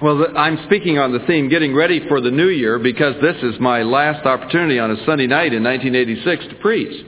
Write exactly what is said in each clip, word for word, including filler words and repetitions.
Well, I'm speaking on the theme, getting ready for the new year, because this is my last opportunity on a Sunday night in nineteen eighty-six to preach.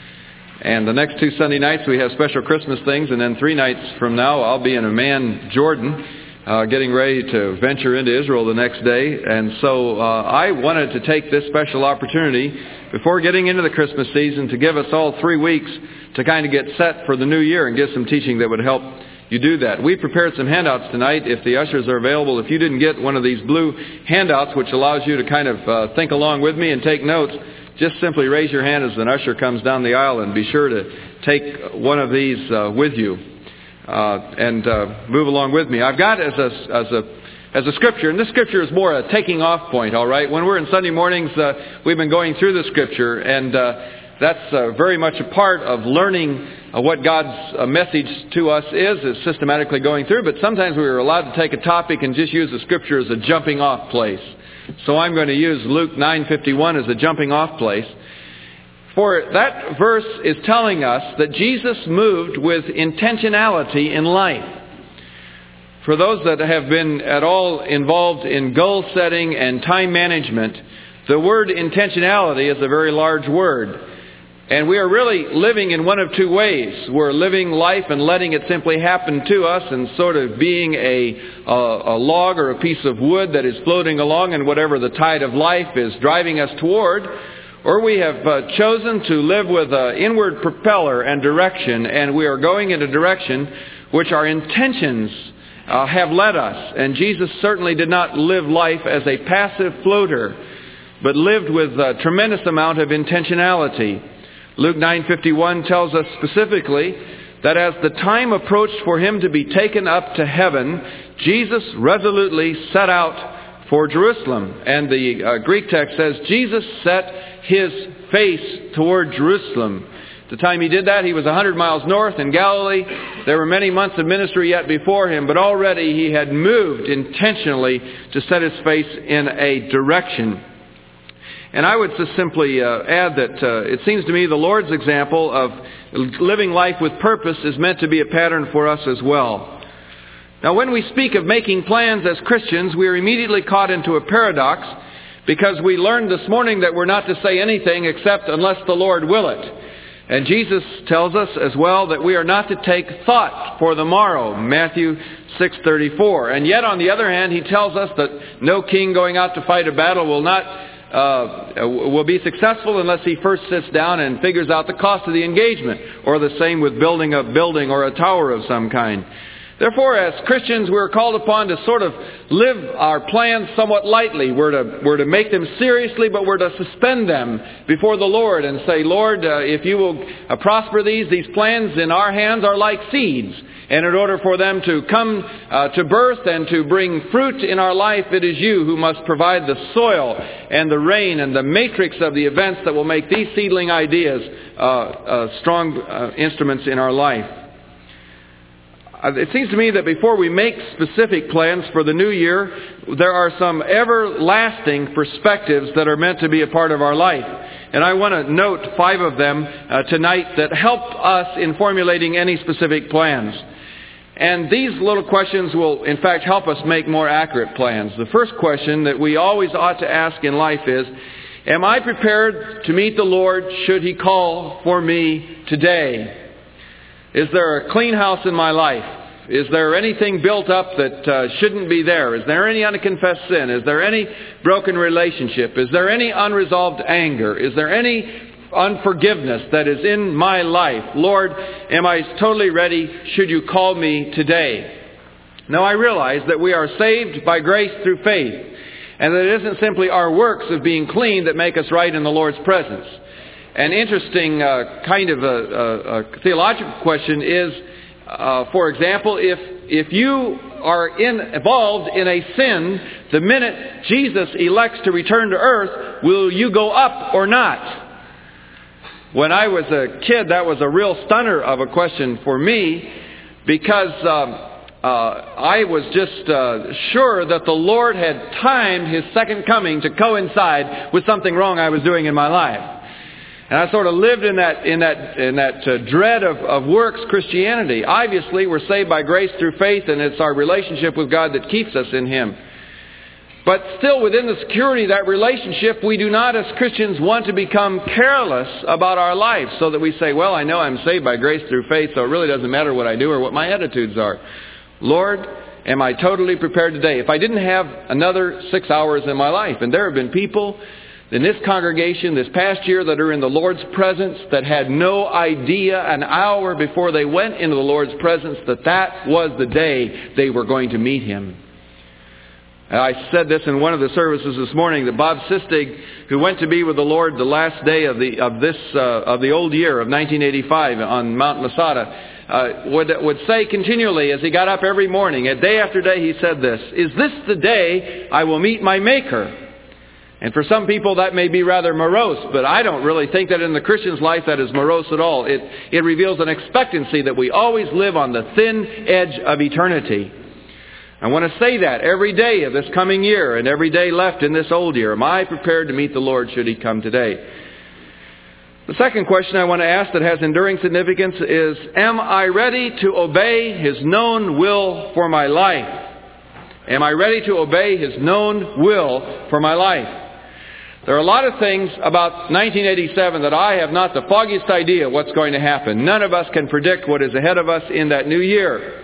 And the next two Sunday nights we have special Christmas things, and then three nights from now I'll be in Amman, Jordan, uh, getting ready to venture into Israel the next day. And so uh, I wanted to take this special opportunity before getting into the Christmas season to give us all three weeks to kind of get set for the new year and give some teaching that would help you do that. We prepared some handouts tonight. If the ushers are available, if you didn't get one of these blue handouts, which allows you to kind of uh, think along with me and take notes, just simply raise your hand as an usher comes down the aisle, and be sure to take one of these uh, with you uh, and uh, move along with me. I've got as a as a as a scripture, and this scripture is more a taking off point. All right, when we're in Sunday mornings, uh, we've been going through the scripture, and uh, that's uh, very much a part of learning uh, what God's uh, message to us is, is systematically going through. But sometimes we are allowed to take a topic and just use the scripture as a jumping off place. So I'm going to use Luke nine fifty-one as a jumping off place. For that verse is telling us that Jesus moved with intentionality in life. For those that have been at all involved in goal setting and time management, the word intentionality is a very large word. And we are really living in one of two ways. We're living life and letting it simply happen to us, and sort of being a, a, a log or a piece of wood that is floating along in whatever the tide of life is driving us toward. Or we have uh, chosen to live with an inward propeller and direction, and we are going in a direction which our intentions uh, have led us. And Jesus certainly did not live life as a passive floater, but lived with a tremendous amount of intentionality. Luke nine fifty-one tells us specifically that as the time approached for him to be taken up to heaven, Jesus resolutely set out for Jerusalem. And the uh, Greek text says, Jesus set his face toward Jerusalem. At the time he did that, he was one hundred miles north in Galilee. There were many months of ministry yet before him, but already he had moved intentionally to set his face in a direction. And I would just simply uh, add that uh, it seems to me the Lord's example of living life with purpose is meant to be a pattern for us as well. Now, when we speak of making plans as Christians, we are immediately caught into a paradox, because we learned this morning that we're not to say anything except unless the Lord will it. And Jesus tells us as well that we are not to take thought for the morrow, Matthew six thirty-four. And yet, on the other hand, he tells us that no king going out to fight a battle will not Uh, will be successful unless he first sits down and figures out the cost of the engagement, or the same with building a building or a tower of some kind. Therefore, as Christians, we're called upon to sort of live our plans somewhat lightly. We're to, we're to make them seriously, but we're to suspend them before the Lord and say, Lord, uh, if you will uh, prosper these, these plans in our hands are like seeds. And in order for them to come uh, to birth and to bring fruit in our life, it is you who must provide the soil and the rain and the matrix of the events that will make these seedling ideas uh, uh, strong uh, instruments in our life. Uh, it seems to me that before we make specific plans for the new year, there are some everlasting perspectives that are meant to be a part of our life. And I want to note five of them uh, tonight that help us in formulating any specific plans. And these little questions will, in fact, help us make more accurate plans. The first question that we always ought to ask in life is, am I prepared to meet the Lord should He call for me today? Is there a clean house in my life? Is there anything built up that uh, shouldn't be there? Is there any unconfessed sin? Is there any broken relationship? Is there any unresolved anger? Is there any unforgiveness that is in my life? Lord, am I totally ready should you call me today? Now, I realize that we are saved by grace through faith, and that it isn't simply our works of being clean that make us right in the Lord's presence. An interesting uh, kind of a, a, a theological question is, uh, for example, if if you are in, involved in a sin, the minute Jesus elects to return to earth, will you go up or not? When I was a kid, that was a real stunner of a question for me, because um, uh, I was just uh, sure that the Lord had timed His second coming to coincide with something wrong I was doing in my life. And I sort of lived in that in that in that uh, dread of, of works Christianity. Obviously, we're saved by grace through faith, and it's our relationship with God that keeps us in Him. But still, within the security of that relationship, we do not, as Christians, want to become careless about our life, so that we say, well, I know I'm saved by grace through faith, so it really doesn't matter what I do or what my attitudes are. Lord, am I totally prepared today? If I didn't have another six hours in my life, and there have been people in this congregation this past year that are in the Lord's presence that had no idea an hour before they went into the Lord's presence that that was the day they were going to meet Him. I said this in one of the services this morning, that Bob Sistig, who went to be with the Lord the last day of the of this uh, of the old year of nineteen eighty-five on Mount Masada, uh, would would say continually as he got up every morning, a day after day, he said this: "Is this the day I will meet my Maker?" And for some people that may be rather morose, but I don't really think that in the Christian's life that is morose at all. It it reveals an expectancy that we always live on the thin edge of eternity. I want to say that every day of this coming year and every day left in this old year. Am I prepared to meet the Lord should He come today? The second question I want to ask that has enduring significance is, am I ready to obey His known will for my life? Am I ready to obey His known will for my life? There are a lot of things about nineteen eighty-seven that I have not the foggiest idea what's going to happen. None of us can predict what is ahead of us in that new year.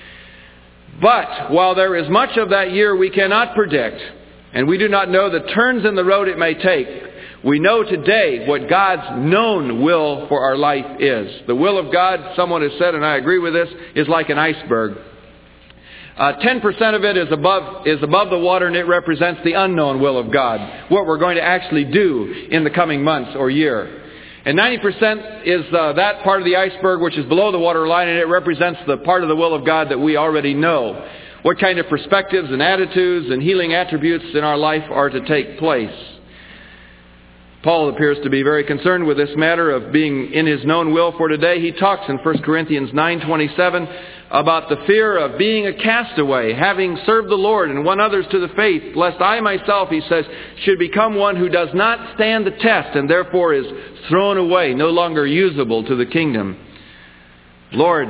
But while there is much of that year we cannot predict, and we do not know the turns in the road it may take, we know today what God's known will for our life is. The will of God, someone has said, and I agree with this, is like an iceberg. Uh, ten percent of it is above is above the water, and it represents the unknown will of God, what we're going to actually do in the coming months or year. And ninety percent is uh, that part of the iceberg which is below the waterline, and it represents the part of the will of God that we already know. What kind of perspectives and attitudes and healing attributes in our life are to take place. Paul appears to be very concerned with this matter of being in his known will for today. He talks in First Corinthians nine twenty-seven about the fear of being a castaway, having served the Lord and won others to the faith, lest I myself, he says, should become one who does not stand the test and therefore is thrown away, no longer usable to the kingdom. Lord,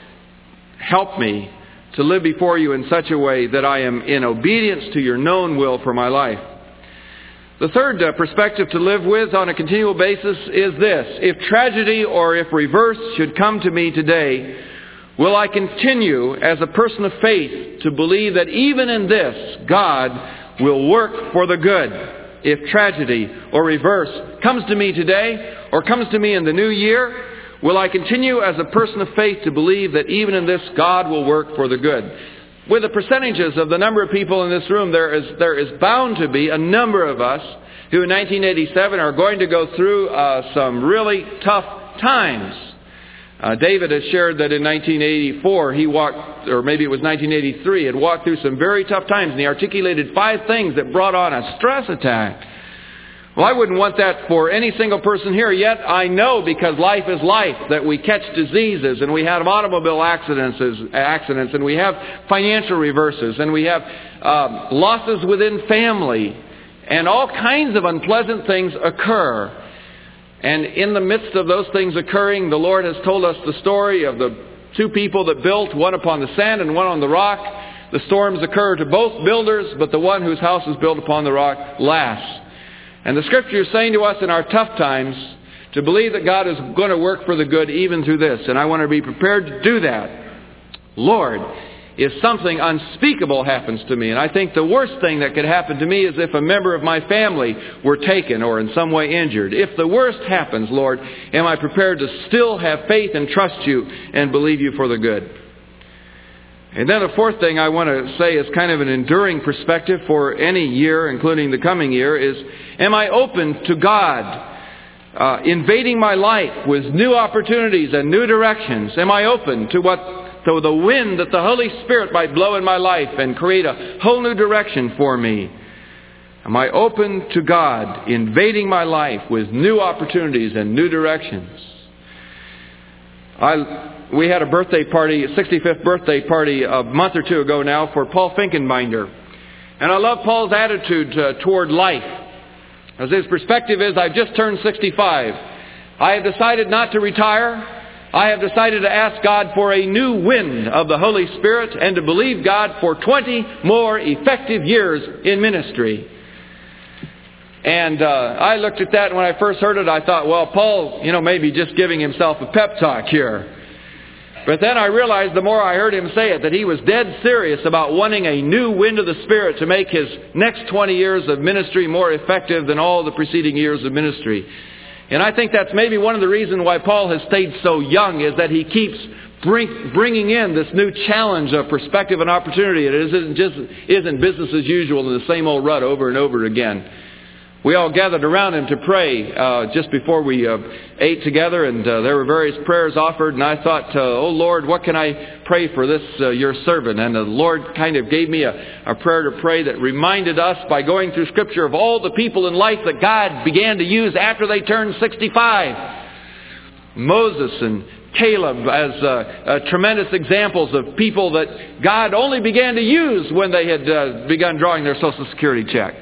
help me to live before you in such a way that I am in obedience to your known will for my life. The third uh, perspective to live with on a continual basis is this: if tragedy or if reverse should come to me today, will I continue as a person of faith to believe that even in this, God will work for the good? If tragedy or reverse comes to me today or comes to me in the new year, will I continue as a person of faith to believe that even in this, God will work for the good? With the percentages of the number of people in this room, there is there is bound to be a number of us who in nineteen eighty-seven are going to go through uh, some really tough times. Uh, David has shared that in nineteen eighty-four he walked, or maybe it was nineteen eighty-three, had walked through some very tough times, and he articulated five things that brought on a stress attack. Well, I wouldn't want that for any single person here, yet I know, because life is life, that we catch diseases, and we have automobile accidents, accidents and we have financial reverses, and we have uh, losses within family, and all kinds of unpleasant things occur. And in the midst of those things occurring, the Lord has told us the story of the two people that built, one upon the sand and one on the rock. The storms occur to both builders, but the one whose house is built upon the rock lasts. And the Scripture is saying to us in our tough times to believe that God is going to work for the good even through this. And I want to be prepared to do that. Lord, if something unspeakable happens to me, and I think the worst thing that could happen to me is if a member of my family were taken or in some way injured. If the worst happens, Lord, am I prepared to still have faith and trust you and believe you for the good? And then the fourth thing I want to say is kind of an enduring perspective for any year, including the coming year, is, am I open to God uh, invading my life with new opportunities and new directions? Am I open to what to the wind that the Holy Spirit might blow in my life and create a whole new direction for me? Am I open to God invading my life with new opportunities and new directions? I... We had a birthday party, a sixty-fifth birthday party a month or two ago now for Paul Finkenbinder. And I love Paul's attitude uh, toward life. As his perspective is, I've just turned sixty-five. I have decided not to retire. I have decided to ask God for a new wind of the Holy Spirit and to believe God for twenty more effective years in ministry. And uh, I looked at that, and when I first heard it, I thought, well, Paul, you know, maybe just giving himself a pep talk here. But then I realized the more I heard him say it, that he was dead serious about wanting a new wind of the Spirit to make his next twenty years of ministry more effective than all the preceding years of ministry. And I think that's maybe one of the reasons why Paul has stayed so young, is that he keeps bring, bringing in this new challenge of perspective and opportunity. It isn't just isn't business as usual in the same old rut over and over again. We all gathered around him to pray uh, just before we uh, ate together, and uh, there were various prayers offered. And I thought, uh, oh Lord, what can I pray for this, uh, your servant? And the Lord kind of gave me a, a prayer to pray that reminded us, by going through Scripture, of all the people in life that God began to use after they turned sixty-five. Moses and Caleb as uh, uh, tremendous examples of people that God only began to use when they had uh, begun drawing their Social Security check.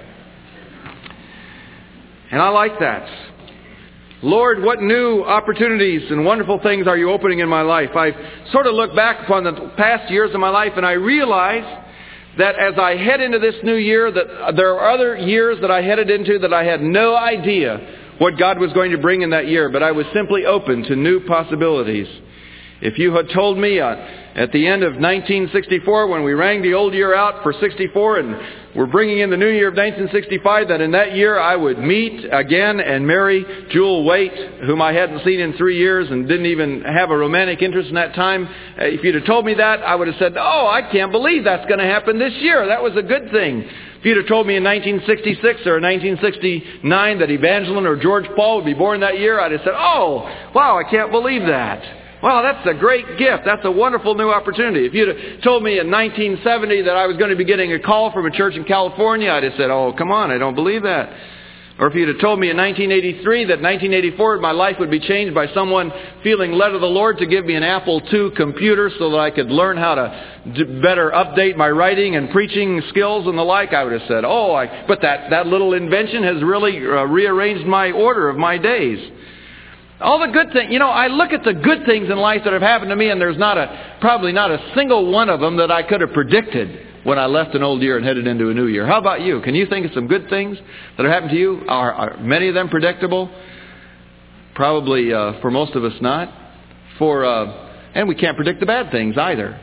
And I like that. Lord, what new opportunities and wonderful things are you opening in my life? I sort of look back upon the past years of my life, and I realize that as I head into this new year, that there are other years that I headed into that I had no idea what God was going to bring in that year, but I was simply open to new possibilities. If you had told me uh, at the end of nineteen sixty-four, when we rang the old year out for sixty-four and we're bringing in the new year of nineteen sixty-five, that in that year I would meet again and marry Jewel Waite, whom I hadn't seen in three years and didn't even have a romantic interest in that time. If you'd have told me that, I would have said, oh, I can't believe that's going to happen this year. That was a good thing. If you'd have told me in nineteen sixty-six or nineteen sixty-nine that Evangeline or George Paul would be born that year, I'd have said, oh, wow, I can't believe that. Wow, that's a great gift. That's a wonderful new opportunity. If you'd have told me in nineteen seventy that I was going to be getting a call from a church in California, I'd have said, oh, come on, I don't believe that. Or if you'd have told me in nineteen eighty-three that nineteen eighty-four my life would be changed by someone feeling led of the Lord to give me an Apple two computer so that I could learn how to do better update my writing and preaching skills and the like, I would have said, oh, I, but that, that little invention has really uh, rearranged my order of my days. All the good things, you know, I look at the good things in life that have happened to me, and there's not a, probably not a single one of them that I could have predicted when I left an old year and headed into a new year. How about you? Can you think of some good things that have happened to you? Are, are many of them predictable? Probably uh, for most of us not. For uh, and we can't predict the bad things either.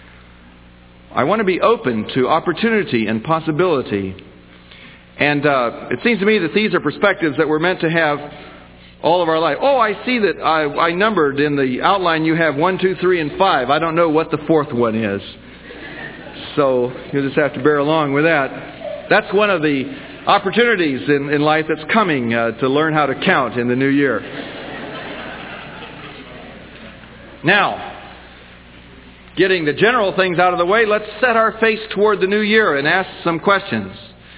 I want to be open to opportunity and possibility. And uh, it seems to me that these are perspectives that we're meant to have all of our life. Oh, I see that I, I numbered in the outline you have one, two, three, and five. I don't know what the fourth one is. So you'll just have to bear along with that. That's one of the opportunities in, in life that's coming uh, to learn how to count in the new year. Now, getting the general things out of the way, let's set our face toward the new year and ask some questions.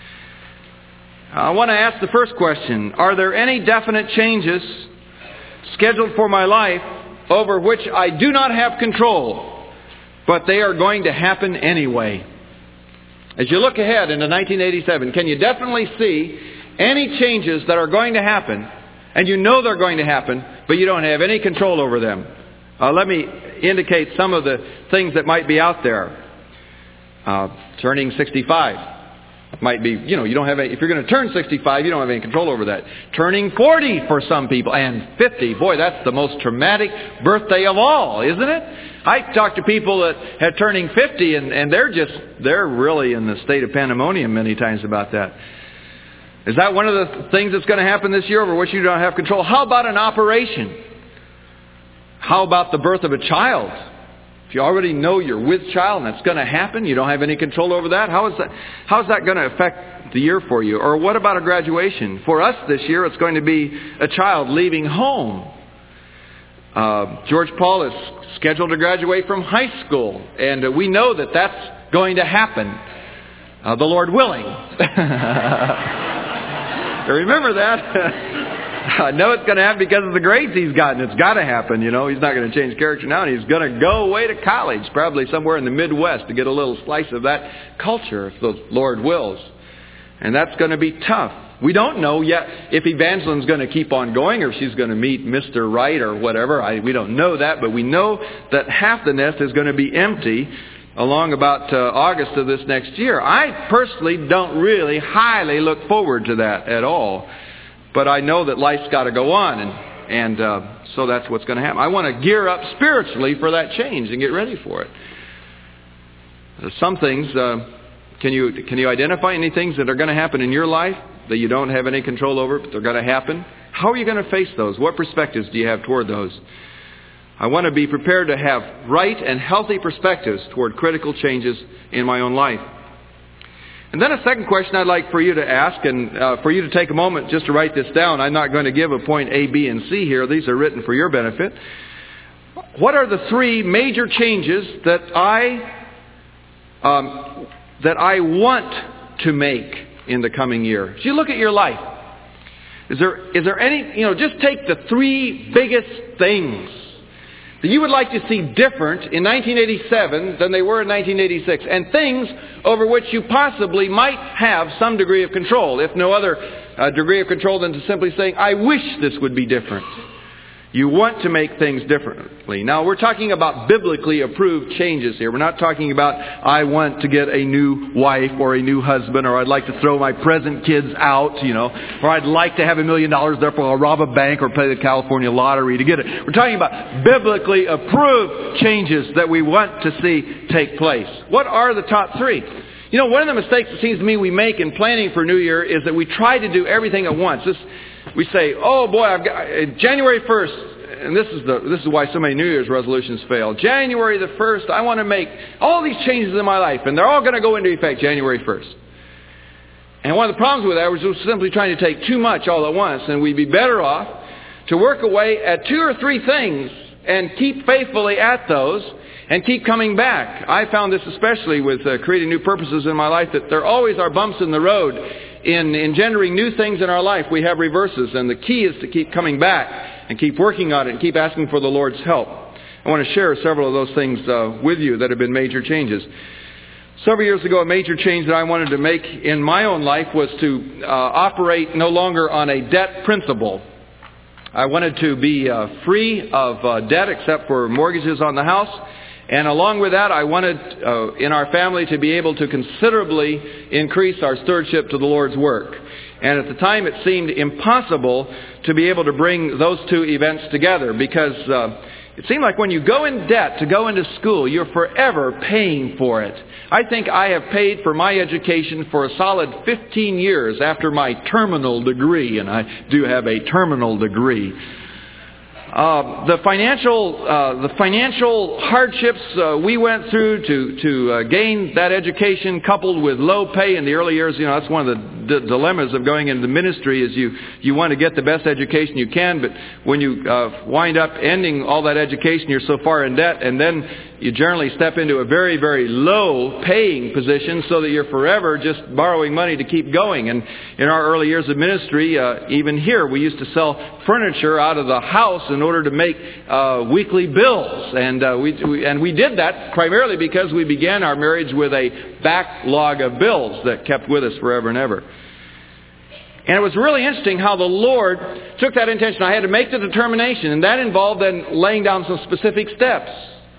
I want to ask the first question. Are there any definite changes scheduled for my life over which I do not have control, but they are going to happen anyway? As you look ahead into nineteen eighty-seven, can you definitely see any changes that are going to happen, and you know they're going to happen, but you don't have any control over them? Uh, let me indicate some of the things that might be out there. Uh, turning sixty-five. Might be, you know, you don't have any, if you're going to turn sixty-five, you don't have any control over that. Turning forty for some people, and fifty, boy, that's the most traumatic birthday of all, isn't it? I talk to people that are turning fifty, and, and they're just, they're really in the state of pandemonium many times about that. Is that one of the things that's going to happen this year over which you don't have control? How about an operation? How about the birth of a child? If you already know you're with child and it's going to happen, you don't have any control over that, how is that, how is that going to affect the year for you? Or what about a graduation? For us this year, it's going to be a child leaving home. Uh, George Paul is scheduled to graduate from high school, and uh, we know that that's going to happen, uh, the Lord willing. Remember that. I know it's going to happen because of the grades he's gotten. It's got to happen, you know. He's not going to change character now, and he's going to go away to college, probably somewhere in the Midwest, to get a little slice of that culture, if the Lord wills. And that's going to be tough. We don't know yet if Evangelin's going to keep on going or if she's going to meet Mister Right or whatever. I, we don't know that, but we know that half the nest is going to be empty along about uh, August of this next year. I personally don't really highly look forward to that at all. But I know that life's got to go on, and, and uh, so that's what's going to happen. I want to gear up spiritually for that change and get ready for it. Some things, uh, can you can you identify any things that are going to happen in your life that you don't have any control over, but they're going to happen? How are you going to face those? What perspectives do you have toward those? I want to be prepared to have right and healthy perspectives toward critical changes in my own life. And then a second question I'd like for you to ask, and uh, for you to take a moment just to write this down. I'm not going to give a point A, B, and C here. These are written for your benefit. What are the three major changes that I um, that I want to make in the coming year? As you look at your life, is there is there any, you know, just take the three biggest things that you would like to see different in nineteen eighty-seven than they were in nineteen eighty-six, and things over which you possibly might have some degree of control, if no other uh, degree of control than to simply saying, I wish this would be different. You want to make things differently. Now, we're talking about biblically approved changes here. We're not talking about, I want to get a new wife or a new husband, or I'd like to throw my present kids out, you know, or I'd like to have a million dollars, therefore I'll rob a bank or play the California lottery to get it. We're talking about biblically approved changes that we want to see take place. What are the top three? You know, one of the mistakes it seems to me we make in planning for New Year is that we try to do everything at once. This, we say, oh boy, I've got January first, and this is the this is why so many New Year's resolutions fail. January the first, I want to make all these changes in my life, and they're all going to go into effect January first. And one of the problems with that was just simply trying to take too much all at once, and we'd be better off to work away at two or three things and keep faithfully at those and keep coming back. I found this especially with uh, creating new purposes in my life, that there always are bumps in the road in engendering new things in our life. We have reverses, and the key is to keep coming back and keep working on it and keep asking for the Lord's help. I want to share several of those things uh, with you that have been major changes. Several years ago, a major change that I wanted to make in my own life was to uh, operate no longer on a debt principle. I wanted to be uh, free of uh, debt except for mortgages on the house. And along with that, I wanted uh, in our family to be able to considerably increase our stewardship to the Lord's work. And at the time, it seemed impossible to be able to bring those two events together, because uh, it seemed like when you go in debt to go into school, you're forever paying for it. I think I have paid for my education for a solid fifteen years after my terminal degree, and I do have a terminal degree. Uh, the financial uh, the financial hardships uh, we went through to to uh, gain that education, coupled with low pay in the early years, you know, that's one of the d- dilemmas of going into the ministry. Is you you want to get the best education you can, but when you uh, wind up ending all that education, you're so far in debt, and then you generally step into a very, very low paying position, so that you're forever just borrowing money to keep going. And in our early years of ministry, uh, even here, we used to sell furniture out of the house in order to make uh, weekly bills. And uh, we, we and we did that primarily because we began our marriage with a backlog of bills that kept with us forever and ever. And it was really interesting how the Lord took that intention. I had to make the determination, and that involved then laying down some specific steps.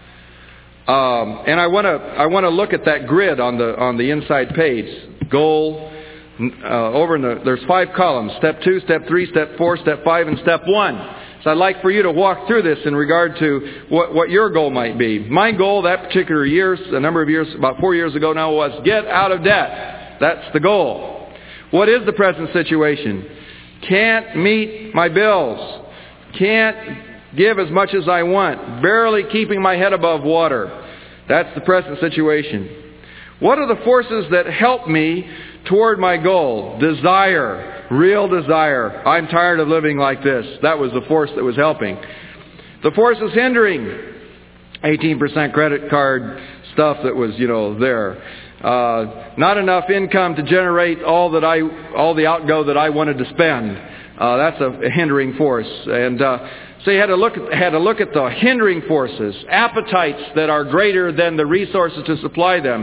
Um, and I want to I want to look at that grid on the on the inside page. Goal uh, over in the there's five columns: step two, step three, step four, step five, and step one. So I'd like for you to walk through this in regard to what what your goal might be. My goal that particular year, a number of years, about four years ago now, was get out of debt. That's the goal. What is the present situation? Can't meet my bills. Can't give as much as I want. Barely keeping my head above water. That's the present situation. What are the forces that help me toward my goal? Desire. Real desire. I'm tired of living like this. That was the force that was helping. The forces hindering. eighteen percent credit card stuff that was, you know, there. Uh, not enough income to generate all that I, all the outgo that I wanted to spend. Uh, that's a hindering force. And uh, so you had to look at, had to look at the hindering forces, appetites that are greater than the resources to supply them.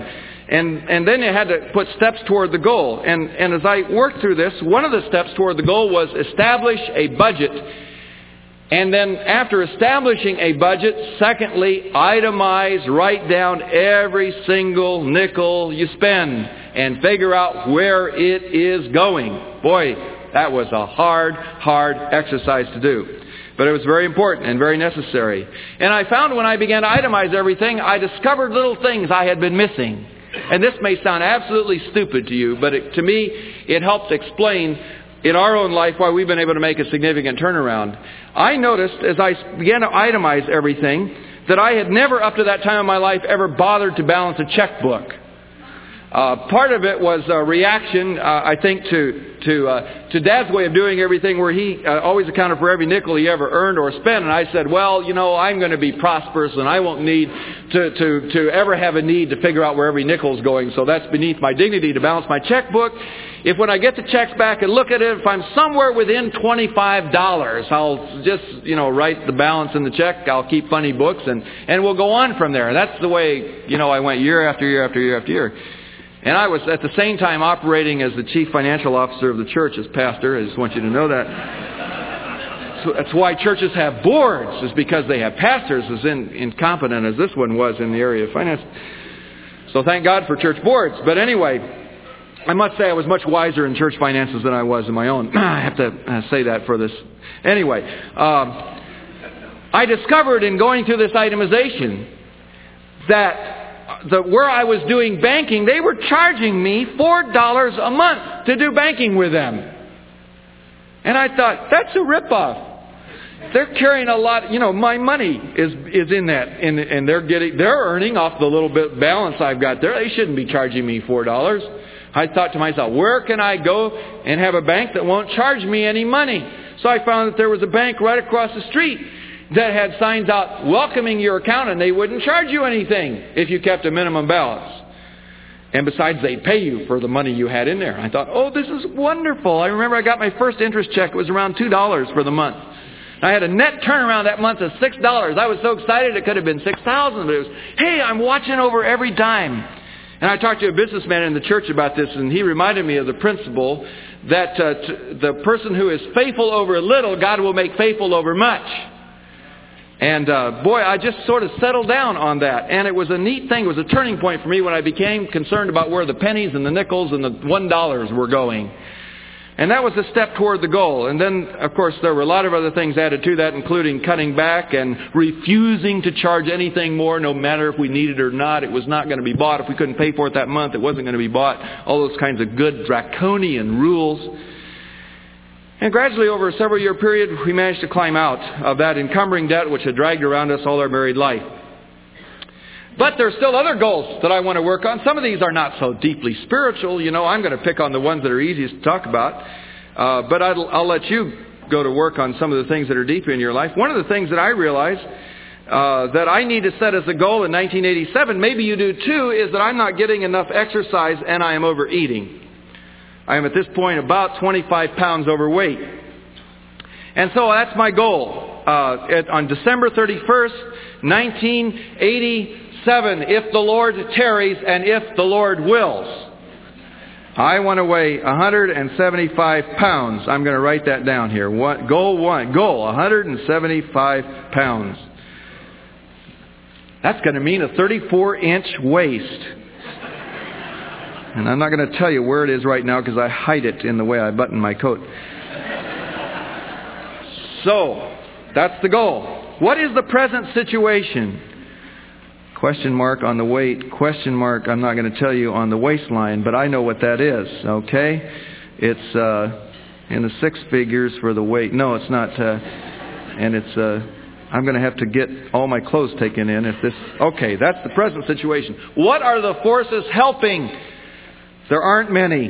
And and then you had to put steps toward the goal. And, and as I worked through this, one of the steps toward the goal was establish a budget. And then after establishing a budget, secondly, itemize, write down every single nickel you spend and figure out where it is going. Boy, that was a hard, hard exercise to do. But it was very important and very necessary. And I found when I began to itemize everything, I discovered little things I had been missing. And this may sound absolutely stupid to you, but it, to me, it helps explain in our own life why we've been able to make a significant turnaround. I noticed as I began to itemize everything that I had never up to that time in my life ever bothered to balance a checkbook. Uh, part of it was a reaction, uh, I think, to to uh, to Dad's way of doing everything, where he uh, always accounted for every nickel he ever earned or spent. And I said, well, you know, I'm going to be prosperous, and I won't need to, to, to ever have a need to figure out where every nickel's going. So that's beneath my dignity to balance my checkbook. If when I get the checks back and look at it, if I'm somewhere within twenty-five dollars, I'll just, you know, write the balance in the check. I'll keep funny books, and, and we'll go on from there. That's the way, you know, I went year after year after year after year. And I was at the same time operating as the chief financial officer of the church as pastor. I just want you to know that. So that's why churches have boards, is because they have pastors as in, incompetent as this one was in the area of finance. So thank God for church boards. But anyway, I must say I was much wiser in church finances than I was in my own. I have to uh, say that for this. Anyway, um, I discovered in going through this itemization that The, where I was doing banking, they were charging me four dollars a month to do banking with them. And I thought, that's a ripoff. They're carrying a lot, you know, my money is is in that. And, and they're getting, they're earning off the little bit balance I've got there. They shouldn't be charging me four dollars. I thought to myself, where can I go and have a bank that won't charge me any money? So I found that there was a bank right across the street that had signs out welcoming your account, and they wouldn't charge you anything if you kept a minimum balance. And besides, they'd pay you for the money you had in there. I thought, oh, this is wonderful. I remember I got my first interest check. It was around two dollars for the month. I had a net turnaround that month of six dollars. I was so excited it could have been six thousand dollars, but it was, hey, I'm watching over every dime. And I talked to a businessman in the church about this, and he reminded me of the principle that uh, t- the person who is faithful over little, God will make faithful over much. And uh, boy, I just sort of settled down on that. And it was a neat thing. It was a turning point for me when I became concerned about where the pennies and the nickels and the one dollars were going. And that was a step toward the goal. And then, of course, there were a lot of other things added to that, including cutting back and refusing to charge anything more, no matter if we needed it or not. It was not going to be bought. If we couldn't pay for it that month, it wasn't going to be bought. All those kinds of good draconian rules. And gradually, over a several-year period, we managed to climb out of that encumbering debt which had dragged around us all our married life. But there are still other goals that I want to work on. Some of these are not so deeply spiritual. You know, I'm going to pick on the ones that are easiest to talk about. Uh, but I'll, I'll let you go to work on some of the things that are deeper in your life. One of the things that I realized uh, that I need to set as a goal in nineteen eighty-seven, maybe you do too, is that I'm not getting enough exercise and I am overeating. I am at this point about twenty-five pounds overweight. And so that's my goal. Uh, at, on December thirty-first, nineteen eighty-seven, if the Lord tarries and if the Lord wills, I want to weigh one hundred seventy-five pounds. I'm going to write that down here. What, goal one. Goal, one hundred seventy-five pounds. That's going to mean a thirty-four inch waist. And I'm not going to tell you where it is right now because I hide it in the way I button my coat. So, that's the goal. What is the present situation? Question mark on the weight. Question mark, I'm not going to tell you on the waistline, but I know what that is, okay? It's uh, in the six figures for the weight. No, it's not. Uh, and it's... Uh, I'm going to have to get all my clothes taken in if this... Okay, that's the present situation. What are the forces helping? There aren't many.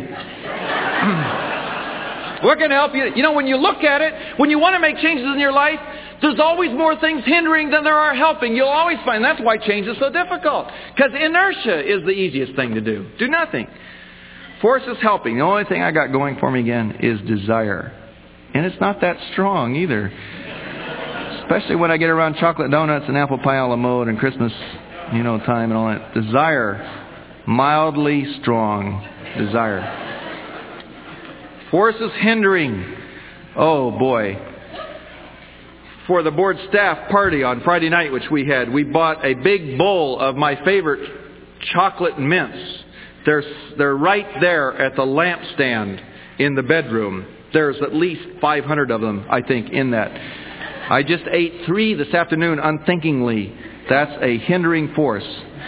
What can help you? You know, when you look at it, when you want to make changes in your life, there's always more things hindering than there are helping. You'll always find that's why change is so difficult. Because inertia is the easiest thing to do. Do nothing. Force is helping. The only thing I got going for me again is desire. And it's not that strong either. Especially when I get around chocolate donuts and apple pie a la mode and Christmas, you know, time and all that. Desire Mildly strong desire. Forces hindering. Oh boy. For the board staff party on Friday night, which we had, we bought a big bowl of my favorite chocolate mints. They're, they're right there at the lampstand in the bedroom. There's at least five hundred of them, I think, in that. I just ate three this afternoon unthinkingly. That's a hindering force.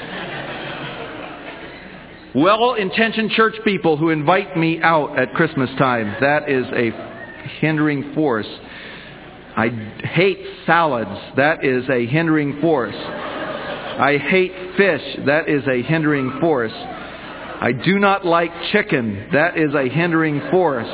Well-intentioned church people who invite me out at Christmas time. That is a hindering force. I hate salads. That is a hindering force. I hate fish. That is a hindering force. I do not like chicken. That is a hindering force.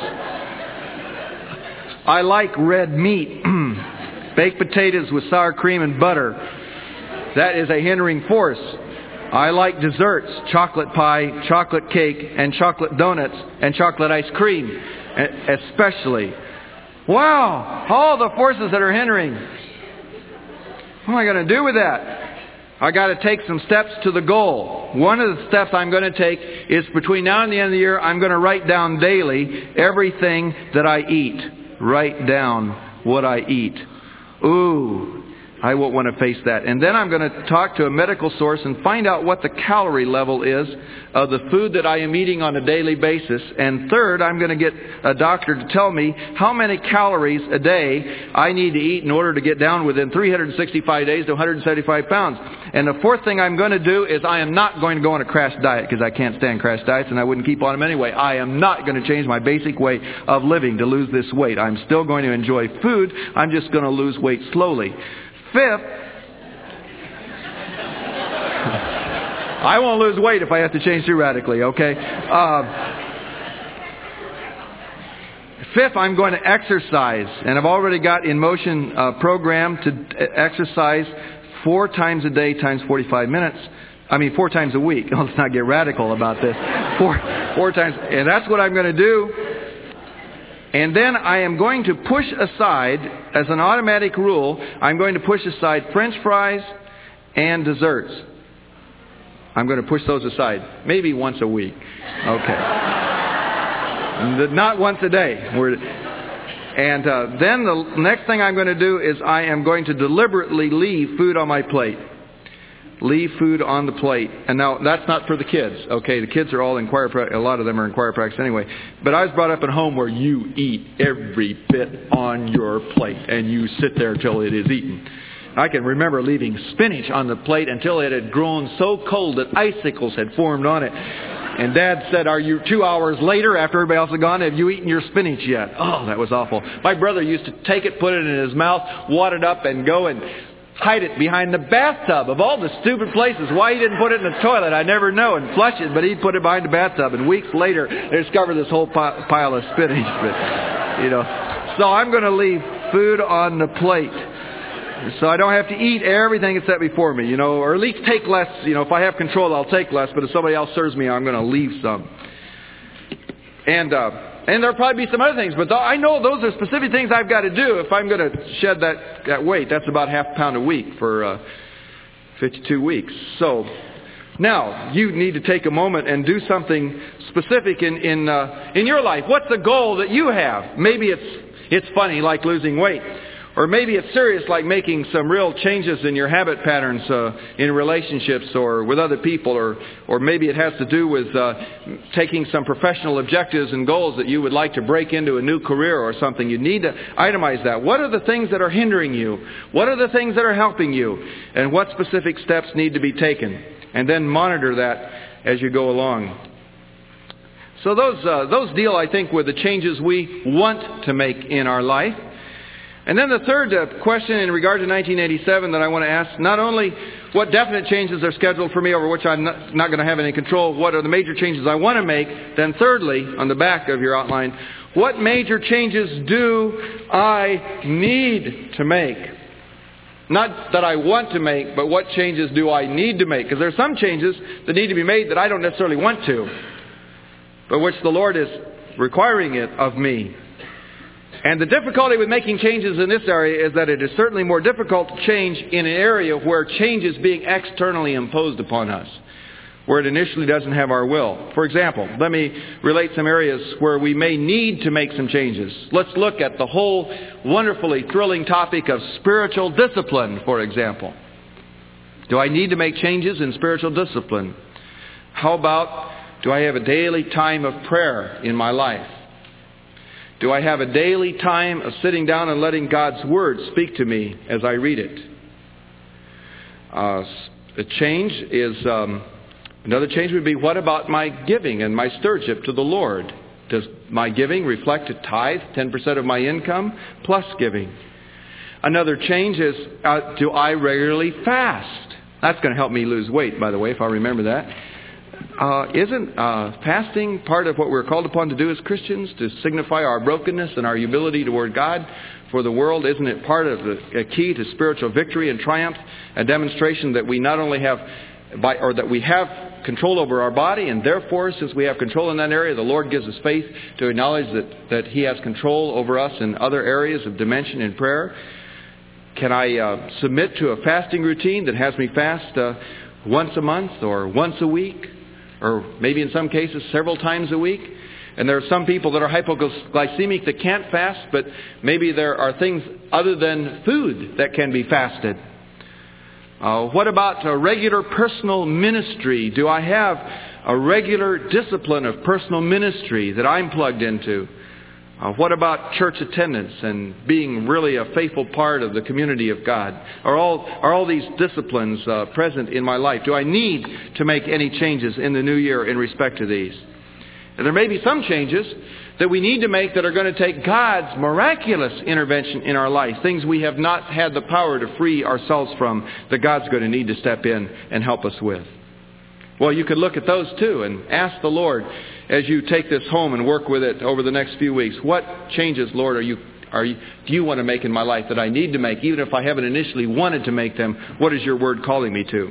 I like red meat. Baked potatoes with sour cream and butter. That is a hindering force. I like desserts, chocolate pie, chocolate cake, and chocolate donuts, and chocolate ice cream, especially. Wow, all the forces that are hindering. What am I going to do with that? I got to take some steps to the goal. One of the steps I'm going to take is between now and the end of the year, I'm going to write down daily everything that I eat. Write down what I eat. Ooh. I won't want to face that. And then I'm going to talk to a medical source and find out what the calorie level is of the food that I am eating on a daily basis. And third, I'm going to get a doctor to tell me how many calories a day I need to eat in order to get down within three hundred sixty-five days to one hundred seventy-five pounds. And the fourth thing I'm going to do is I am not going to go on a crash diet because I can't stand crash diets and I wouldn't keep on them anyway. I am not going to change my basic way of living to lose this weight. I'm still going to enjoy food. I'm just going to lose weight slowly. Fifth, I won't lose weight if I have to change too radically, okay? Uh, fifth, I'm going to exercise. And I've already got in motion a program to exercise four times a day times forty-five minutes. I mean, four times a week. Let's not get radical about this. Four, four times. And that's what I'm going to do. And then I am going to push aside, as an automatic rule, I'm going to push aside French fries and desserts. I'm going to push those aside. Maybe once a week. Okay. Not once a day. We're, and uh, then the next thing I'm going to do is I am going to deliberately leave food on my plate. Leave food on the plate. And now, that's not for the kids, okay? The kids are all in choir practice. A lot of them are in choir practice anyway. But I was brought up in a home where you eat every bit on your plate. And you sit there till it is eaten. I can remember leaving spinach on the plate until it had grown so cold that icicles had formed on it. And Dad said, are you two hours later after everybody else had gone, have you eaten your spinach yet? Oh, that was awful. My brother used to take it, put it in his mouth, wad it up, and go and hide it behind the bathtub. Of all the stupid places, why he didn't put it in the toilet, I never know, and flush it, but he'd put it behind the bathtub. And weeks later, they discovered this whole pile of spinach. But, you know, so I'm going to leave food on the plate. So I don't have to eat everything that's set before me, you know, or at least take less. You know, if I have control, I'll take less. But if somebody else serves me, I'm going to leave some. And uh, and there'll probably be some other things. But th- I know those are specific things I've got to do if I'm going to shed that, that weight. That's about half a pound a week for uh, fifty-two weeks. So now you need to take a moment and do something specific in in uh, in your life. What's the goal that you have? Maybe it's it's funny, like losing weight. Or maybe it's serious, like making some real changes in your habit patterns uh, in relationships or with other people. Or or maybe it has to do with uh, taking some professional objectives and goals that you would like to break into a new career or something. You need to itemize that. What are the things that are hindering you? What are the things that are helping you? And what specific steps need to be taken? And then monitor that as you go along. So those uh, those deal, I think, with the changes we want to make in our life. And then the third uh, question in regard to nineteen eighty-seven that I want to ask, not only what definite changes are scheduled for me over which I'm not, not going to have any control, what are the major changes I want to make, then thirdly, on the back of your outline, what major changes do I need to make? Not that I want to make, but what changes do I need to make? Because there are some changes that need to be made that I don't necessarily want to, but which the Lord is requiring it of me. And the difficulty with making changes in this area is that it is certainly more difficult to change in an area where change is being externally imposed upon us. where it initially doesn't have our will. For example, let me relate some areas where we may need to make some changes. Let's look at the whole wonderfully thrilling topic of spiritual discipline, for example. Do I need to make changes in spiritual discipline? How about, do I have a daily time of prayer in my life? Do I have a daily time of sitting down and letting God's Word speak to me as I read it? Uh, a change is... Um, Another change would be, what about my giving and my stewardship to the Lord? Does my giving reflect a tithe, ten percent of my income, plus giving? Another change is, uh, do I regularly fast? That's going to help me lose weight, by the way, if I remember that. Uh, isn't uh, fasting part of what we're called upon to do as Christians, to signify our brokenness and our humility toward God? For the world, isn't it part of the a key to spiritual victory and triumph? A demonstration that we not only have, by, or that we have control over our body, and therefore, since we have control in that area, the Lord gives us faith to acknowledge that, that He has control over us in other areas of dimension in prayer. Can I uh, submit to a fasting routine that has me fast uh, once a month or once a week, or maybe in some cases several times a week? And there are some people that are hypoglycemic that can't fast, but maybe there are things other than food that can be fasted. Uh, what about a regular personal ministry? Do I have a regular discipline of personal ministry that I'm plugged into? Uh, what about church attendance and being really a faithful part of the community of God? Are all, are all these disciplines uh, present in my life? Do I need to make any changes in the new year in respect to these? And there may be some changes that we need to make that are going to take God's miraculous intervention in our life. Things we have not had the power to free ourselves from, that God's going to need to step in and help us with. Well, you could look at those too and ask the Lord as you take this home and work with it over the next few weeks. What changes, Lord, are you, are you, do you want to make in my life that I need to make? Even if I haven't initially wanted to make them, what is your Word calling me to?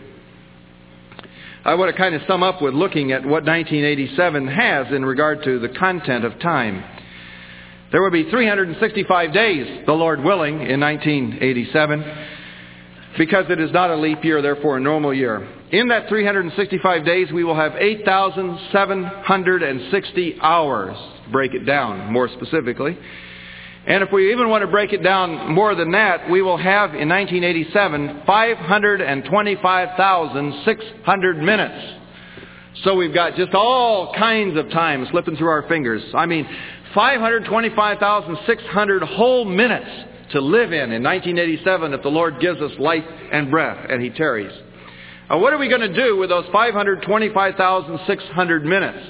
I want to kind of sum up with looking at what nineteen eighty-seven has in regard to the content of time. There will be three hundred sixty-five days, the Lord willing, in nineteen eighty-seven, because it is not a leap year, therefore a normal year. In that three hundred sixty-five days, we will have eight thousand seven hundred sixty hours. Break it down more specifically. And if we even want to break it down more than that, we will have in nineteen eighty-seven five hundred twenty-five thousand six hundred minutes. So we've got just all kinds of time slipping through our fingers. I mean, five hundred twenty-five thousand six hundred whole minutes to live in in nineteen eighty-seven if the Lord gives us life and breath and He tarries. Now, what are we going to do with those five hundred twenty-five thousand six hundred minutes?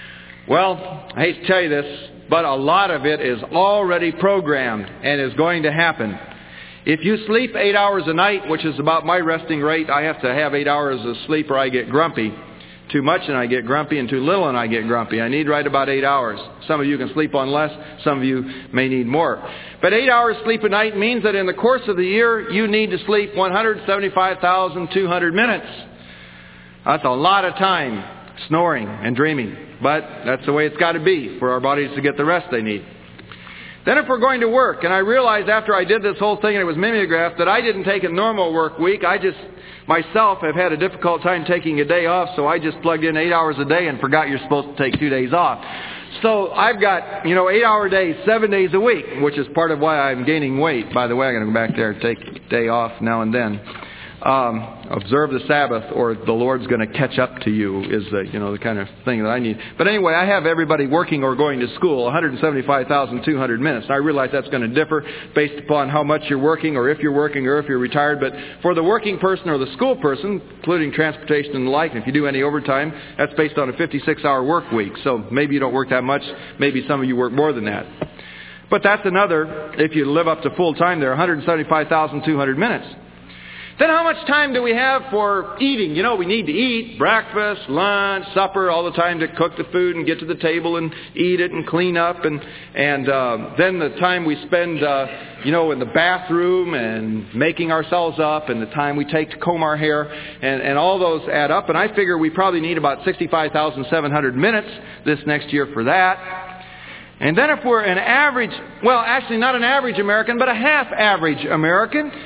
Well, I hate to tell you this, but a lot of it is already programmed and is going to happen. If you sleep eight hours a night, which is about my resting rate, I have to have eight hours of sleep or I get grumpy. Too much and I get grumpy, and too little and I get grumpy. I need right about eight hours. Some of you can sleep on less. Some of you may need more. But eight hours sleep a night means that in the course of the year, you need to sleep one hundred seventy-five thousand two hundred minutes. That's a lot of time snoring and dreaming. But that's the way it's got to be for our bodies to get the rest they need. Then if we're going to work, and I realized after I did this whole thing and it was mimeographed that I didn't take a normal work week. I just, myself, have had a difficult time taking a day off, so I just plugged in eight hours a day and forgot you're supposed to take two days off. So I've got, you know, eight-hour days, seven days a week, which is part of why I'm gaining weight. By the way, I'm going to go back there and take a day off now and then. Um, observe the Sabbath, or the Lord's going to catch up to you, is the, you know, the kind of thing that I need. But anyway, I have everybody working or going to school, one hundred seventy-five thousand two hundred minutes. And I realize that's going to differ based upon how much you're working, or if you're working, or if you're retired. But for the working person or the school person, including transportation and the like, and if you do any overtime, that's based on a fifty-six hour work week. So maybe you don't work that much. Maybe some of you work more than that. But that's another, if you live up to full time there, one hundred seventy-five thousand two hundred minutes. Then how much time do we have for eating? You know, we need to eat breakfast, lunch, supper, all the time to cook the food and get to the table and eat it and clean up. And and uh, then the time we spend, uh, you know, in the bathroom and making ourselves up, and the time we take to comb our hair, and, and all those add up. And I figure we probably need about sixty-five thousand seven hundred minutes this next year for that. And then if we're an average, well, actually not an average American, but a half average American,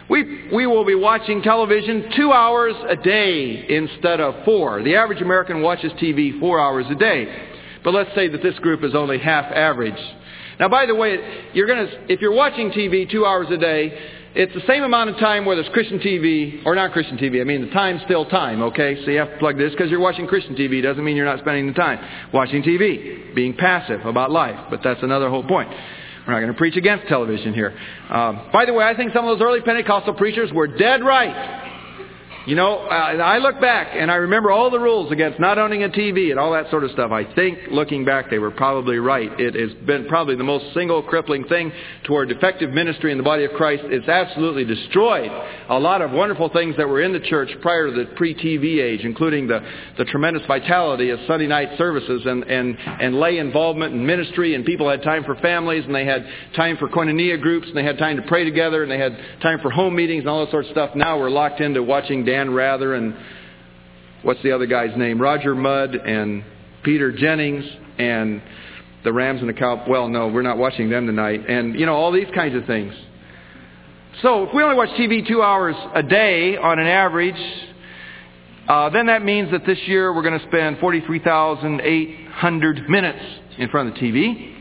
We, we will be watching television two hours a day instead of four. The average American watches T V four hours a day. But let's say that this group is only half average. Now, by the way, you're going to, if you're watching T V two hours a day, it's the same amount of time whether it's Christian T V or not Christian T V. I mean, the time's still time, okay? So you have to plug this. Because you're watching Christian T V doesn't mean you're not spending the time watching T V, being passive about life. But that's another whole point. We're not going to preach against television here. Um, by the way, I think some of those early Pentecostal preachers were dead right. You know, uh, I look back and I remember all the rules against not owning a T V and all that sort of stuff. I think, looking back, they were probably right. It has been probably the most single crippling thing toward effective ministry in the body of Christ. It's absolutely destroyed a lot of wonderful things that were in the church prior to the pre-T V age, including the, the tremendous vitality of Sunday night services and, and, and lay involvement in ministry, and people had time for families, and they had time for koinonia groups, and they had time to pray together, and they had time for home meetings and all that sort of stuff. Now we're locked into watching Dan Rather and what's the other guy's name? Roger Mudd and Peter Jennings and the Rams and the Cow. Well, no, we're not watching them tonight. And, you know, all these kinds of things. So if we only watch T V two hours a day on an average, uh, then that means that this year we're going to spend forty-three thousand eight hundred minutes in front of the T V.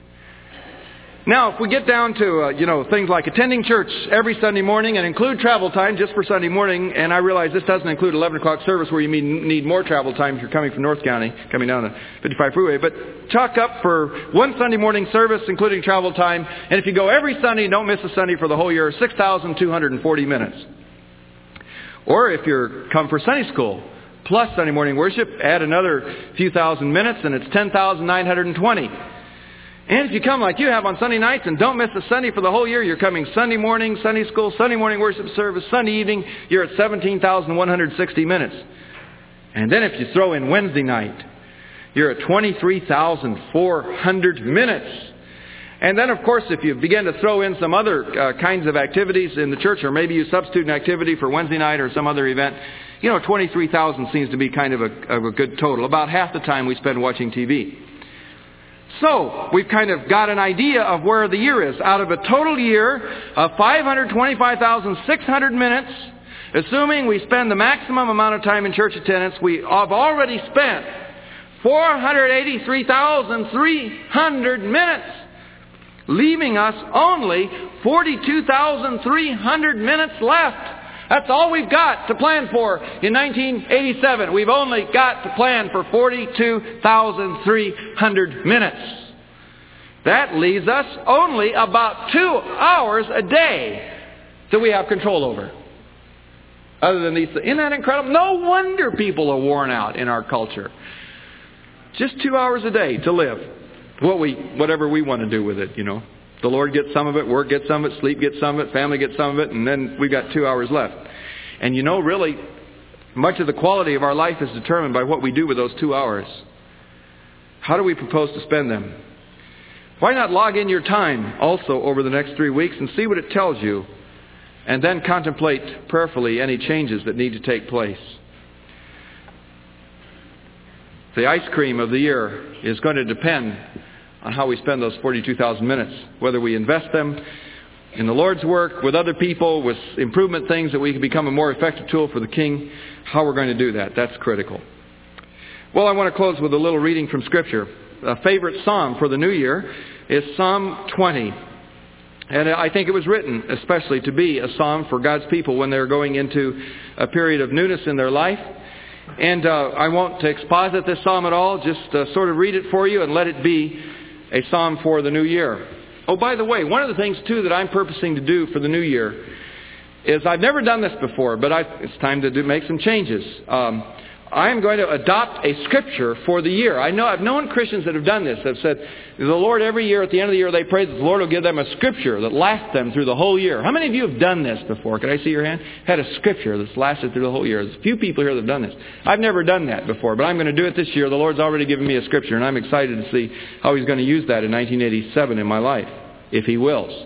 Now, if we get down to, uh, you know, things like attending church every Sunday morning and include travel time just for Sunday morning, and I realize this doesn't include eleven o'clock service where you need more travel time if you're coming from North County, coming down the fifty-five freeway, but chalk up for one Sunday morning service including travel time, and if you go every Sunday and don't miss a Sunday for the whole year, six thousand two hundred forty minutes. Or if you're come for Sunday school plus Sunday morning worship, add another few thousand minutes and it's ten thousand nine hundred twenty. And if you come like you have on Sunday nights and don't miss a Sunday for the whole year, you're coming Sunday morning, Sunday school, Sunday morning worship service, Sunday evening, you're at seventeen thousand one hundred sixty minutes. And then if you throw in Wednesday night, you're at twenty-three thousand four hundred minutes. And then, of course, if you begin to throw in some other uh, kinds of activities in the church, or maybe you substitute an activity for Wednesday night or some other event, you know, twenty-three thousand seems to be kind of a, of a good total. About half the time we spend watching T V. So, we've kind of got an idea of where the year is. Out of a total year of five hundred twenty-five thousand six hundred minutes, assuming we spend the maximum amount of time in church attendance, we have already spent four hundred eighty-three thousand three hundred minutes, leaving us only forty-two thousand three hundred minutes left. That's all we've got to plan for in nineteen eighty-seven. We've only got to plan for forty-two thousand three hundred minutes. That leaves us only about two hours a day that we have control over. Other than these things. Isn't that incredible? No wonder people are worn out in our culture. Just two hours a day to live. What we, whatever we want to do with it, you know. The Lord gets some of it, work gets some of it, sleep gets some of it, family gets some of it, and then we've got two hours left. And you know, really, much of the quality of our life is determined by what we do with those two hours. How do we propose to spend them? Why not log in your time also over the next three weeks and see what it tells you, and then contemplate prayerfully any changes that need to take place. The ice cream of the year is going to depend on how we spend those forty-two thousand minutes. Whether we invest them in the Lord's work, with other people, with improvement things that we can become a more effective tool for the King. How we're going to do that. That's critical. Well, I want to close with a little reading from Scripture. A favorite psalm for the new year is Psalm twenty. And I think it was written especially to be a psalm for God's people when they're going into a period of newness in their life. And uh, I won't exposit this psalm at all, just uh, sort of read it for you and let it be a psalm for the new year. Oh, by the way, one of the things, too, that I'm purposing to do for the new year is I've never done this before, but I, it's time to do, make some changes. Um, I'm going to adopt a scripture for the year. I know I've known Christians that have done this. Have said the Lord every year at the end of the year they pray that the Lord will give them a scripture that lasts them through the whole year. How many of you have done this before? Can I see your hand? Had a scripture that's lasted through the whole year. There's a few people here that have done this. I've never done that before, but I'm going to do it this year. The Lord's already given me a scripture, and I'm excited to see how He's going to use that in nineteen eighty-seven in my life, if He wills.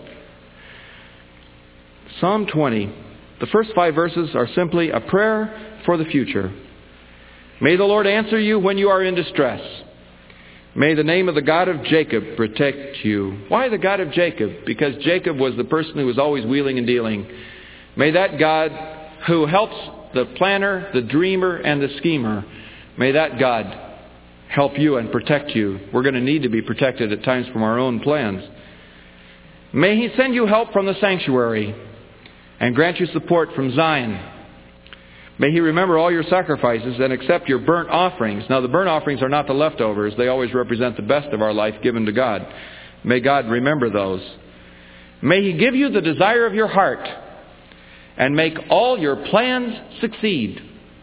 Psalm twenty. The first five verses are simply a prayer for the future. May the Lord answer you when you are in distress. May the name of the God of Jacob protect you. Why the God of Jacob? Because Jacob was the person who was always wheeling and dealing. May that God who helps the planner, the dreamer, and the schemer, may that God help you and protect you. We're going to need to be protected at times from our own plans. May He send you help from the sanctuary and grant you support from Zion. May He remember all your sacrifices and accept your burnt offerings. Now, the burnt offerings are not the leftovers. They always represent the best of our life given to God. May God remember those. May He give you the desire of your heart and make all your plans succeed.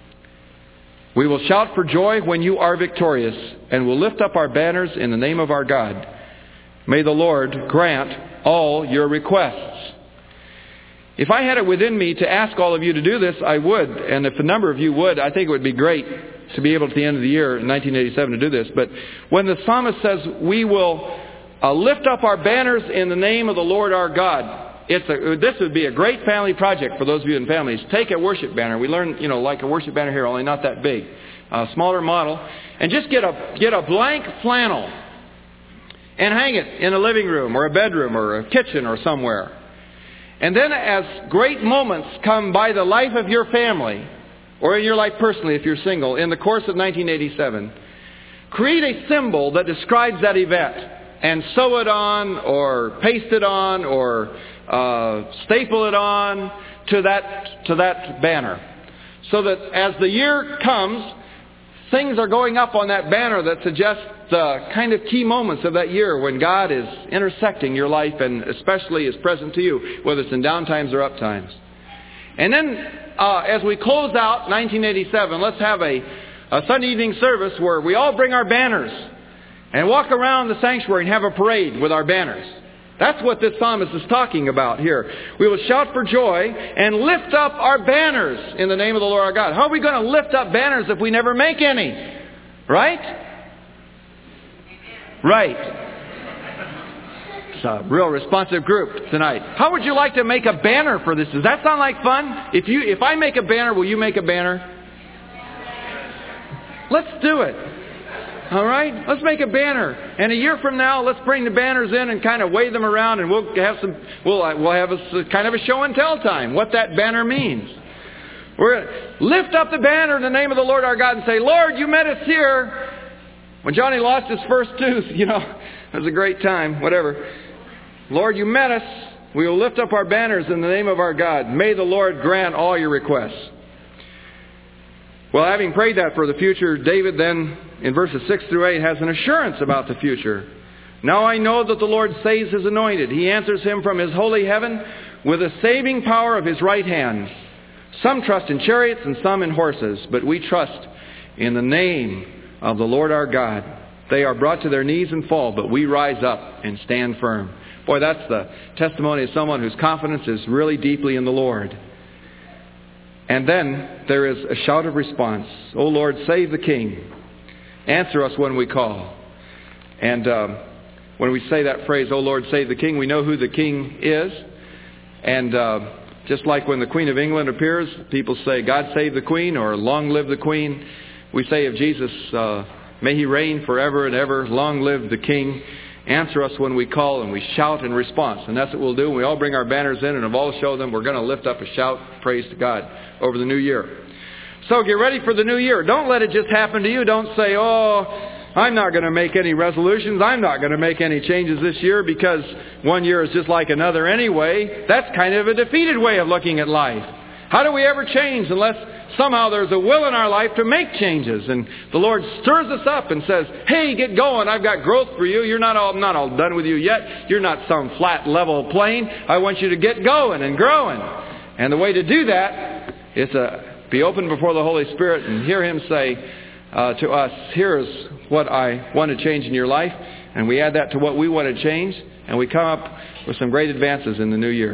We will shout for joy when you are victorious, and will lift up our banners in the name of our God. May the Lord grant all your requests. If I had it within me to ask all of you to do this, I would. And if a number of you would, I think it would be great to be able at the end of the year in nineteen eighty-seven to do this. But when the psalmist says, we will uh, lift up our banners in the name of the Lord our God, It's a, this would be a great family project for those of you in families. Take a worship banner. We learn, you know, like a worship banner here, only not that big. A smaller model. And just get a get a blank flannel and hang it in a living room or a bedroom or a kitchen or somewhere. And then as great moments come by the life of your family, or in your life personally if you're single, in the course of nineteen eighty-seven, create a symbol that describes that event and sew it on or paste it on or Uh, staple it on to that to that banner, so that as the year comes, things are going up on that banner that suggest the kind of key moments of that year when God is intersecting your life and especially is present to you, whether it's in down times or up times. And then uh, as we close out nineteen eighty-seven, let's have a, a Sunday evening service where we all bring our banners and walk around the sanctuary and have a parade with our banners. That's what this psalmist is talking about here. We will shout for joy and lift up our banners in the name of the Lord our God. How are we going to lift up banners if we never make any? Right? Right. It's a real responsive group tonight. How would you like to make a banner for this? Does that sound like fun? If you, if I make a banner, will you make a banner? Let's do it. All right? Let's make a banner. And a year from now, let's bring the banners in and kind of wave them around, and we'll have some. We'll we'll have a kind of a show and tell time what that banner means. We're going to lift up the banner in the name of the Lord our God and say, Lord, you met us here when Johnny lost his first tooth. You know, it was a great time. Whatever. Lord, you met us. We will lift up our banners in the name of our God. May the Lord grant all your requests. Well, having prayed that for the future, David then, in verses six through eight, has an assurance about the future. Now I know that the Lord saves His anointed. He answers him from His holy heaven with the saving power of His right hand. Some trust in chariots and some in horses, but we trust in the name of the Lord our God. They are brought to their knees and fall, but we rise up and stand firm. Boy, that's the testimony of someone whose confidence is really deeply in the Lord. And then there is a shout of response. O Lord, save the King. Answer us when we call. And um, when we say that phrase, O Lord, save the King, we know who the King is. And uh, just like when the Queen of England appears, people say, God save the Queen, or long live the Queen. We say of Jesus, uh, may He reign forever and ever. Long live the King. Answer us when we call, and we shout in response. And that's what we'll do. We all bring our banners in, and we'll all show them. We're going to lift up a shout, praise to God, over the new year. So get ready for the new year. Don't let it just happen to you. Don't say, oh, I'm not going to make any resolutions. I'm not going to make any changes this year because one year is just like another anyway. That's kind of a defeated way of looking at life. How do we ever change unless somehow there's a will in our life to make changes? And the Lord stirs us up and says, hey, get going. I've got growth for you. You're not all, I'm not all done with you yet. You're not some flat, level plane. I want you to get going and growing. And the way to do that is to be open before the Holy Spirit and hear Him say uh, to us, here's what I want to change in your life. And we add that to what we want to change. And we come up with some great advances in the new year.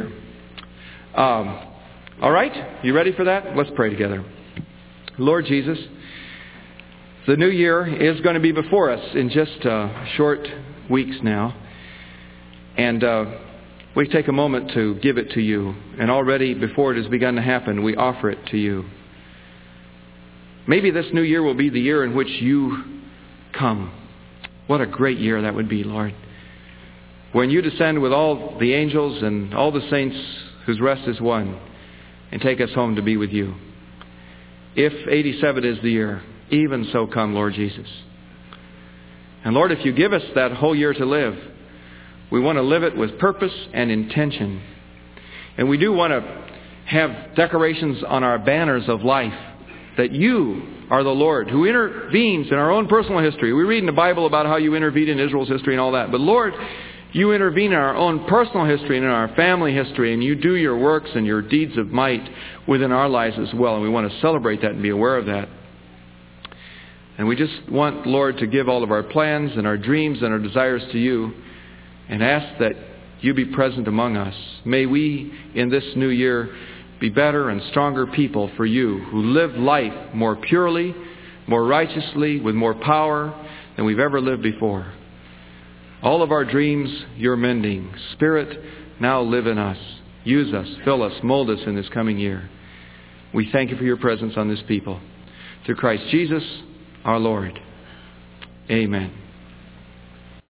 Um, all right? You ready for that? Let's pray together. Lord Jesus, the new year is going to be before us in just uh, short weeks now. And uh, we take a moment to give it to you. And already before it has begun to happen, we offer it to you. Maybe this new year will be the year in which you come. What a great year that would be, Lord. When you descend with all the angels and all the saints whose rest is won. and take us home to be with you. If eighty-seven is the year, even so come, Lord Jesus. And Lord, if you give us that whole year to live, we want to live it with purpose and intention. And we do want to have decorations on our banners of life that you are the Lord who intervenes in our own personal history. We read in the Bible about how you intervened in Israel's history and all that. But Lord, you intervene in our own personal history and in our family history, and you do your works and your deeds of might within our lives as well. And we want to celebrate that and be aware of that. And we just want, Lord, to give all of our plans and our dreams and our desires to you and ask that you be present among us. May we, in this new year, be better and stronger people for you who live life more purely, more righteously, with more power than we've ever lived before. All of our dreams you're mending. Spirit, now live in us. Use us, fill us, mold us in this coming year. We thank you for your presence on this people. Through Christ Jesus, our Lord. Amen.